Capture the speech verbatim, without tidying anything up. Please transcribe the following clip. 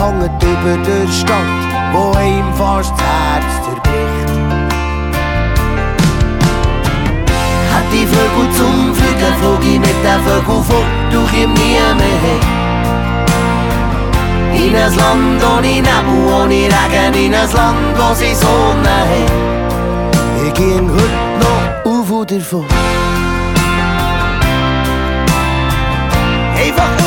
hängt über der Stadt, wo ihm fast das Herz zerbricht. Hat die Vögel zum Fliegen, flog ich mit den Vögeln fort, du kommst nie mehr hin. In ein Land ohne Nebel, ohne Regen, in ein Land, wo sie Sonne hat. Ich ging heute noch auf und davon. Einfach